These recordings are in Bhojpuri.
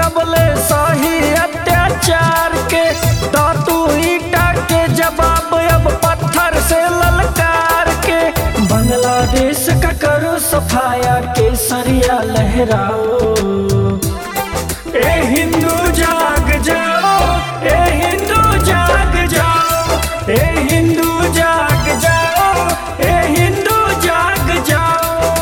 कबले सही अत्याचार के। तो तू ईटा के जवाब अब पत्थर से ललकार के। बांग्लादेश का करो सफाया केसरिया लहराओ। ए हिंदू जाग जाओ, ए हिंदू जाग जाओ, ए हिंदू जाग जाओ, ए हिंदू जाग जाओ।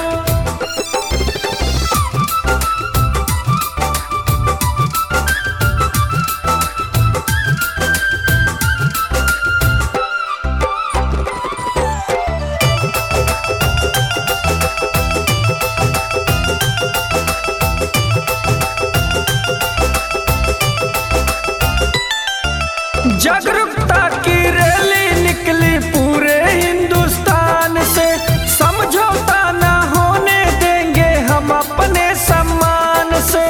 जागरूकता की रैली निकली पूरे हिंदुस्तान से। समझौता ना होने देंगे हम अपने सम्मान से।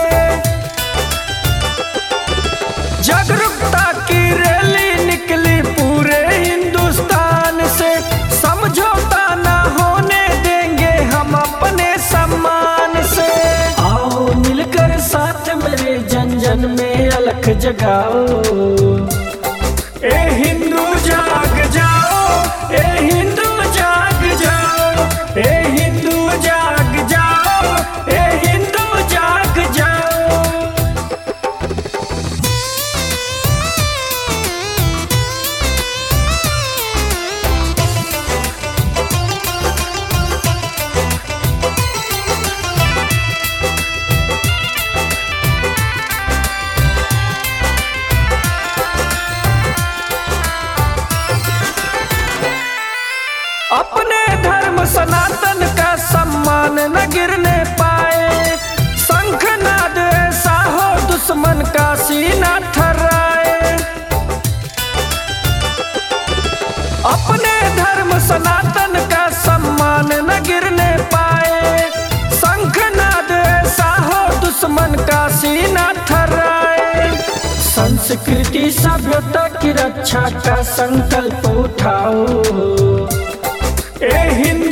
जागरूकता की रैली निकली पूरे हिंदुस्तान से। समझौता ना होने देंगे हम अपने सम्मान से। आओ मिलकर साथ मेरे जन जन में अलख जगाओ। ए हिंदू जाग जाओ, ए हिंदू जाग जाओ, ए हिंदू जाग जाओ, ए हिंदू जाग जाओ। अपने धर्म सनातन का सम्मान न गिरने पाए। शंखनाद ऐसा हो दुश्मन का सीना थर्राए। अपने धर्म सनातन का सम्मान न गिरने पाए। शंखनाद ऐसा हो दुश्मन का सीना थर्राए। संस्कृति सभ्यता की रक्षा का संकल्प उठाओ। ए हिंदू